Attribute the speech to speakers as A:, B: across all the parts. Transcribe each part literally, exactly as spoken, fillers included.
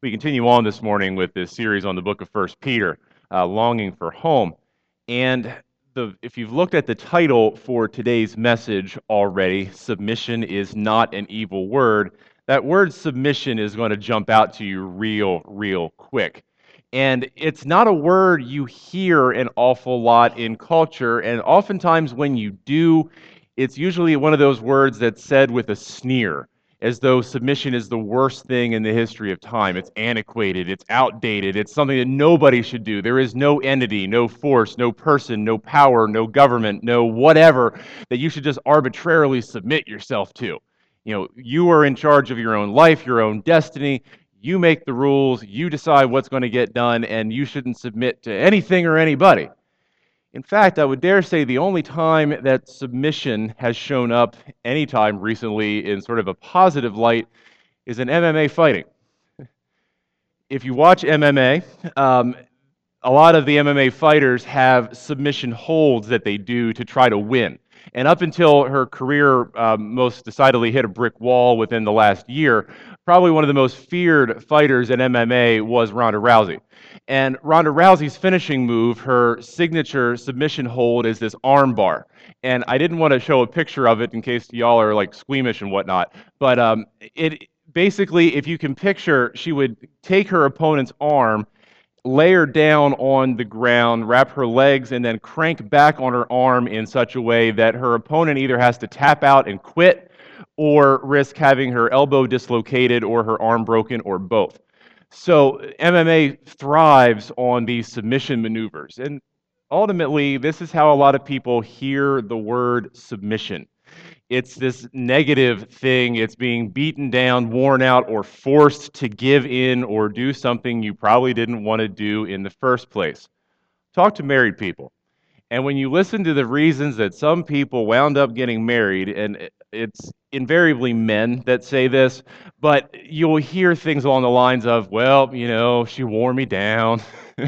A: We continue on this morning with this series on the book of First Peter, uh, Longing for Home. And the, if you've looked at the title for today's message already, Submission is Not an Evil Word, that word submission is going to jump out to you real, real quick. And it's not a word you hear an awful lot in culture, and oftentimes when you do, it's usually one of those words that's said with a sneer, as though submission is the worst thing in the history of time. It's antiquated, it's outdated, it's something that nobody should do. There is no entity, no force, no person, no power, no government, no whatever that you should just arbitrarily submit yourself to. You know, you are in charge of your own life, your own destiny. You make the rules, you decide what's going to get done, and you shouldn't submit to anything or anybody. In fact, I would dare say the only time that submission has shown up anytime recently in sort of a positive light is in M M A fighting. If you watch M M A, um, a lot of the M M A fighters have submission holds that they do to try to win. And up until her career um, most decidedly hit a brick wall within the last year, probably one of the most feared fighters in M M A was Ronda Rousey. And Ronda Rousey's finishing move, her signature submission hold, is this arm bar. And I didn't want to show a picture of it in case y'all are like squeamish and whatnot. But um, it basically, if you can picture, she would take her opponent's arm, lay her down on the ground, wrap her legs, and then crank back on her arm in such a way that her opponent either has to tap out and quit or risk having her elbow dislocated or her arm broken or both. So M M A thrives on these submission maneuvers. And ultimately, this is how a lot of people hear the word submission. It's this negative thing. It's being beaten down, worn out, or forced to give in or do something you probably didn't want to do in the first place. Talk to married people. And when you listen to the reasons that some people wound up getting married, and it's invariably men that say this, but you'll hear things along the lines of, well, you know, she wore me down.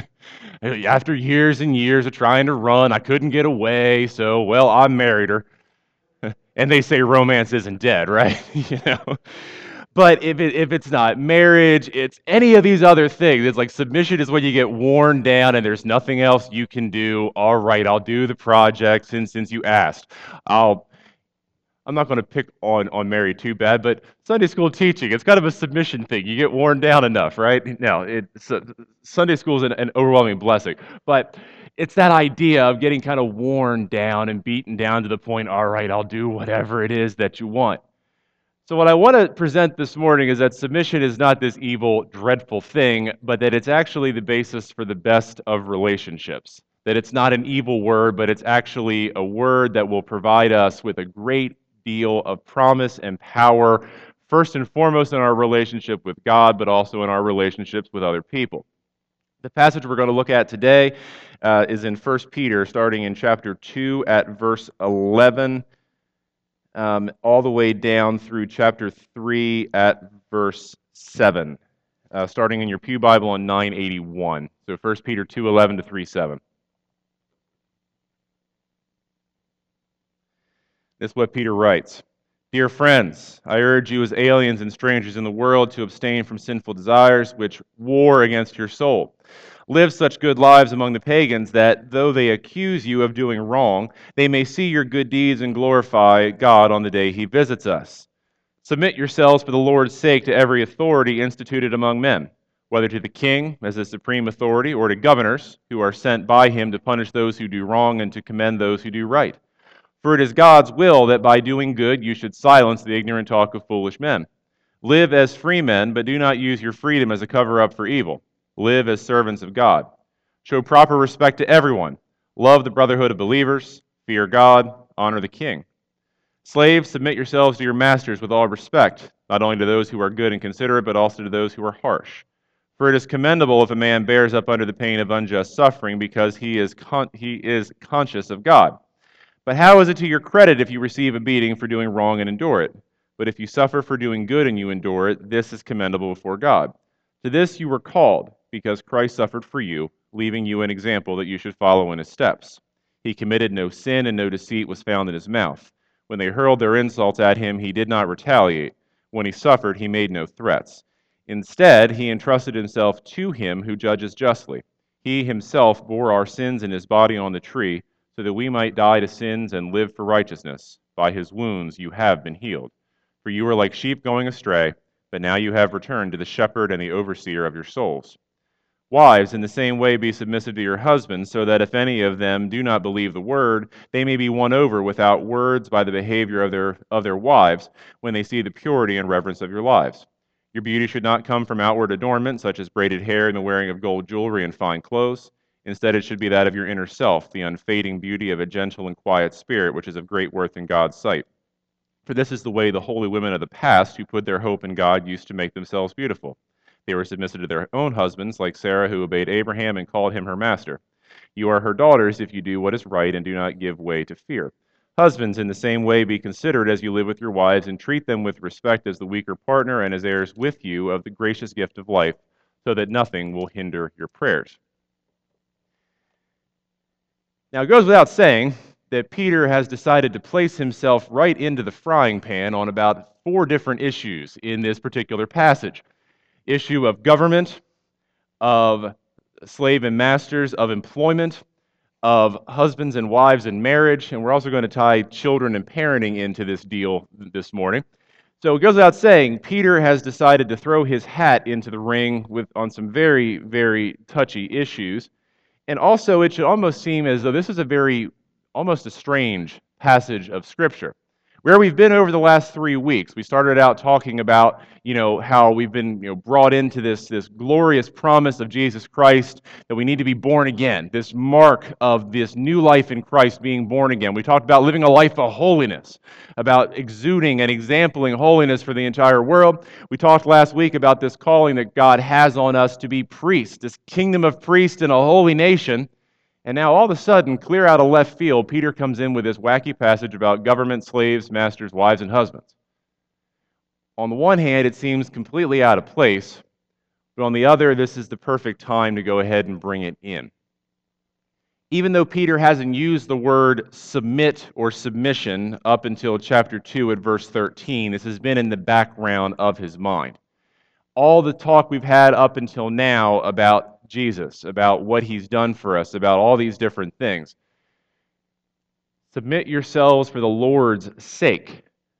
A: After years and years of trying to run, I couldn't get away, so, well, I married her. And they say romance isn't dead, right? you know. But if it, if it's not marriage, it's any of these other things. It's like submission is when you get worn down and there's nothing else you can do. All right, I'll do the project since since you asked. I'll I'm not going to pick on on Mary too bad, but Sunday school teaching, it's kind of a submission thing. You get worn down enough, right? No, it, so, Sunday school is an, an overwhelming blessing, but it's that idea of getting kind of worn down and beaten down to the point, all right, I'll do whatever it is that you want. So what I want to present this morning is that submission is not this evil, dreadful thing, but that it's actually the basis for the best of relationships. That it's not an evil word, but it's actually a word that will provide us with a great deal of promise and power, first and foremost in our relationship with God, but also in our relationships with other people. The passage we're going to look at today uh, is in First Peter, starting in chapter two at verse eleven, um, all the way down through chapter three at verse seven, uh, starting in your Pew Bible on nine eighty-one. So First Peter two eleven to three seven. This is what Peter writes. Dear friends, I urge you as aliens and strangers in the world to abstain from sinful desires which war against your soul. Live such good lives among the pagans that, though they accuse you of doing wrong, they may see your good deeds and glorify God on the day He visits us. Submit yourselves for the Lord's sake to every authority instituted among men, whether to the king as the supreme authority or to governors who are sent by Him to punish those who do wrong and to commend those who do right. For it is God's will that by doing good you should silence the ignorant talk of foolish men. Live as free men, but do not use your freedom as a cover-up for evil. Live as servants of God. Show proper respect to everyone. Love the brotherhood of believers. Fear God. Honor the king. Slaves, submit yourselves to your masters with all respect, not only to those who are good and considerate, but also to those who are harsh. For it is commendable if a man bears up under the pain of unjust suffering, because he is con- he is conscious of God. But how is it to your credit if you receive a beating for doing wrong and endure it? But if you suffer for doing good and you endure it, this is commendable before God. To this you were called, because Christ suffered for you, leaving you an example that you should follow in His steps. He committed no sin, and no deceit was found in His mouth. When they hurled their insults at Him, He did not retaliate. When He suffered, He made no threats. Instead, he entrusted himself to him who judges justly. He himself bore our sins in his body on the tree, so that we might die to sins and live for righteousness. By his wounds you have been healed. For you were like sheep going astray, but now you have returned to the shepherd and the overseer of your souls. Wives, in the same way, be submissive to your husbands, so that if any of them do not believe the word, they may be won over without words by the behavior of their, of their wives, when they see the purity and reverence of your lives. Your beauty should not come from outward adornment, such as braided hair and the wearing of gold jewelry and fine clothes. Instead, it should be that of your inner self, the unfading beauty of a gentle and quiet spirit, which is of great worth in God's sight. For this is the way the holy women of the past, who put their hope in God, used to make themselves beautiful. They were submissive to their own husbands, like Sarah, who obeyed Abraham and called him her master. You are her daughters if you do what is right and do not give way to fear. Husbands, in the same way, be considerate as you live with your wives, and treat them with respect as the weaker partner and as heirs with you of the gracious gift of life, so that nothing will hinder your prayers. Now, it goes without saying that Peter has decided to place himself right into the frying pan on about four different issues in this particular passage. Issue of government, of slave and masters, of employment, of husbands and wives and marriage, and we're also going to tie children and parenting into this deal this morning. So it goes without saying, Peter has decided to throw his hat into the ring with on some very, very touchy issues. And also, it should almost seem as though this is a very, almost a strange passage of Scripture. Where we've been over the last three weeks, we started out talking about, you know, how we've been, you know, brought into this, this glorious promise of Jesus Christ, that we need to be born again, this mark of this new life in Christ, being born again. We talked about living a life of holiness, about exuding and exempling holiness for the entire world. We talked last week about this calling that God has on us to be priests, this kingdom of priests in a holy nation. And now, all of a sudden, clear out of left field, Peter comes in with this wacky passage about government, slaves, masters, wives, and husbands. On the one hand, it seems completely out of place, but on the other, this is the perfect time to go ahead and bring it in. Even though Peter hasn't used the word submit or submission up until chapter two at verse thirteen, this has been in the background of his mind. All the talk we've had up until now about Jesus, about what he's done for us, about all these different things. Submit yourselves for the Lord's sake.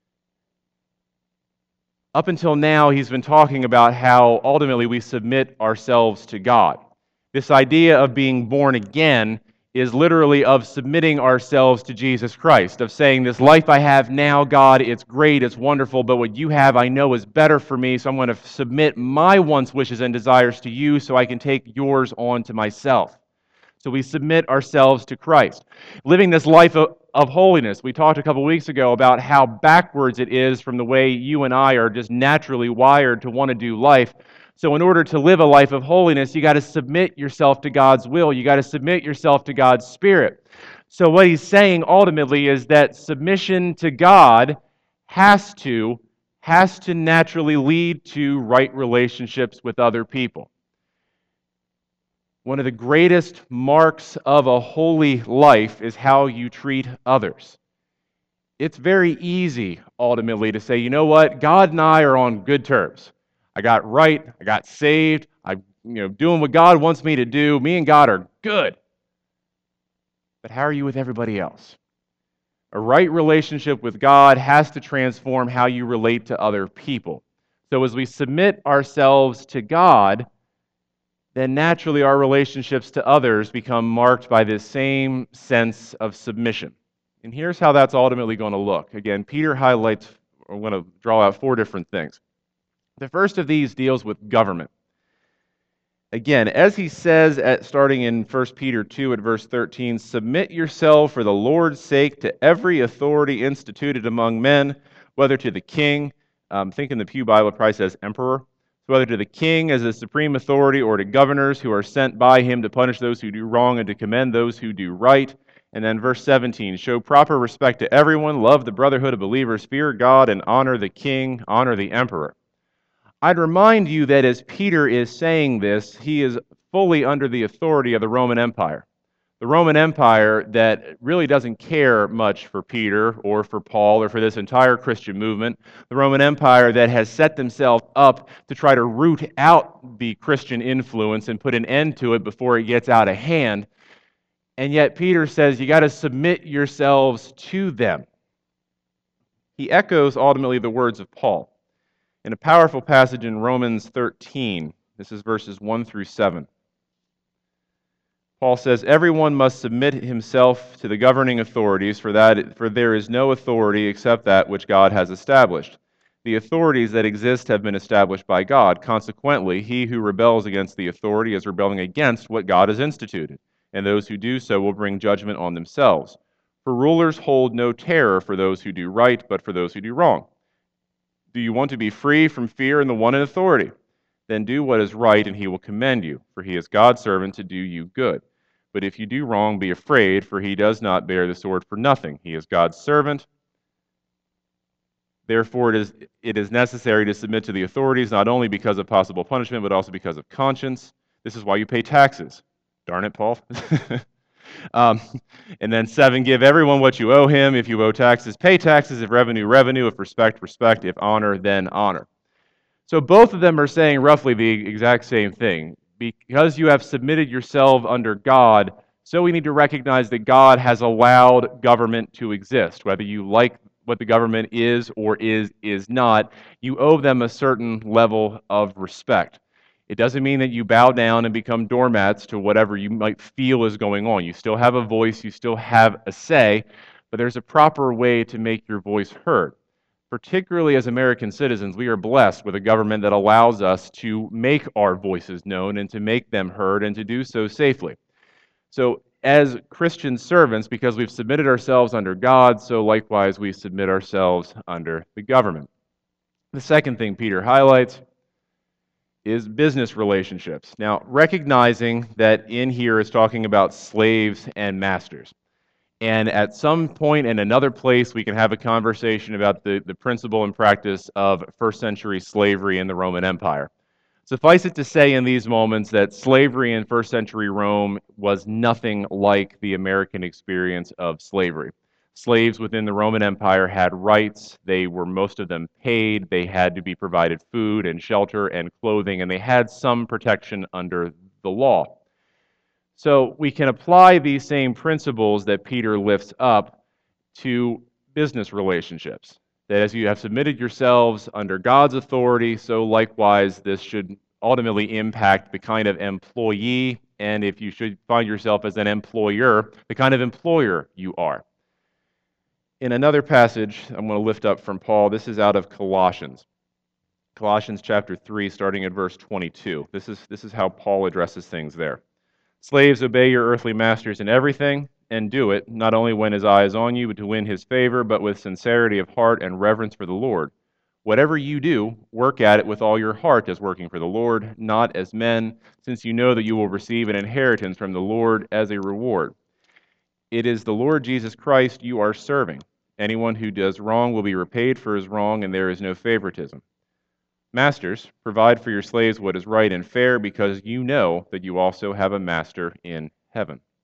A: Up until now, he's been talking about how ultimately we submit ourselves to God. This idea of being born again is literally of submitting ourselves to Jesus Christ, of saying, this life I have now, God, it's great, it's wonderful, but what you have I know is better for me, so I'm going to submit my wants, wishes, and desires to you so I can take yours on to myself. So we submit ourselves to Christ. Living this life of, of holiness, we talked a couple weeks ago about how backwards it is from the way you and I are just naturally wired to want to do life. So in order to live a life of holiness, you got to submit yourself to God's will. You got to submit yourself to God's Spirit. So what he's saying ultimately is that submission to God has to, has to naturally lead to right relationships with other people. One of the greatest marks of a holy life is how you treat others. It's very easy, ultimately, to say, you know what, God and I are on good terms. I got right, I got saved, I'm you know, doing what God wants me to do, me and God are good. But how are you with everybody else? A right relationship with God has to transform how you relate to other people. So as we submit ourselves to God, then naturally our relationships to others become marked by this same sense of submission. And here's how that's ultimately going to look. Again, Peter highlights, I'm going to draw out four different things. The first of these deals with government. Again, as he says, at, starting in First Peter two at verse thirteen, submit yourself for the Lord's sake to every authority instituted among men, whether to the king, um, think in the Pew Bible it probably says emperor, whether to the king as a supreme authority or to governors who are sent by him to punish those who do wrong and to commend those who do right. And then verse seventeen, show proper respect to everyone, love the brotherhood of believers, fear God, and honor the king, honor the emperor. I'd remind you that as Peter is saying this, he is fully under the authority of the Roman Empire. The The Roman Empire that really doesn't care much for Peter or for Paul or for this entire Christian movement. The Roman Empire that has set themselves up to try to root out the Christian influence and put an end to it before it gets out of hand. And yet Peter says you got to submit yourselves to them. He echoes ultimately the words of Paul in a powerful passage in Romans thirteen. This is verses one through seven. Paul says, "Everyone must submit himself to the governing authorities, for that for there is no authority except that which God has established. The authorities that exist have been established by God. Consequently, he who rebels against the authority is rebelling against what God has instituted, and those who do so will bring judgment on themselves. For rulers hold no terror for those who do right, but for those who do wrong. Do you want to be free from fear in the one in authority? Then do what is right, and he will commend you, for he is God's servant to do you good. But if you do wrong, be afraid, for he does not bear the sword for nothing. He is God's servant. Therefore, it is, it is necessary to submit to the authorities, not only because of possible punishment, but also because of conscience. This is why you pay taxes." Darn it, Paul. um, and then seven, "Give everyone what you owe him. If you owe taxes, pay taxes. If revenue, revenue. If respect, respect. If honor, then honor." So both of them are saying roughly the exact same thing. Because you have submitted yourself under God, so we need to recognize that God has allowed government to exist. Whether you like what the government is or is is not, you owe them a certain level of respect. It doesn't mean that you bow down and become doormats to whatever you might feel is going on. You still have a voice, you still have a say, but there's a proper way to make your voice heard. Particularly as American citizens, we are blessed with a government that allows us to make our voices known and to make them heard and to do so safely. So as Christian servants, because we've submitted ourselves under God, so likewise we submit ourselves under the government. The second thing Peter highlights is business relationships. Now, recognizing that in here is talking about slaves and masters. And at some point in another place, we can have a conversation about the, the principle and practice of first century slavery in the Roman Empire. Suffice it to say in these moments that slavery in first century Rome was nothing like the American experience of slavery. Slaves within the Roman Empire had rights. They were, most of them, paid. They had to be provided food and shelter and clothing, and they had some protection under the law. So we can apply these same principles that Peter lifts up to business relationships. That as you have submitted yourselves under God's authority, so likewise this should ultimately impact the kind of employee, and if you should find yourself as an employer, the kind of employer you are. In another passage I'm going to lift up from Paul, this is out of Colossians. Colossians chapter three, starting at verse twenty-two. This is, this is how Paul addresses things there. "Slaves, obey your earthly masters in everything, and do it, not only when his eye is on you, but to win his favor, but with sincerity of heart and reverence for the Lord. Whatever you do, work at it with all your heart as working for the Lord, not as men, since you know that you will receive an inheritance from the Lord as a reward. It is the Lord Jesus Christ you are serving. Anyone who does wrong will be repaid for his wrong, and there is no favoritism. Masters, provide for your slaves what is right and fair, because you know that you also have a master in heaven."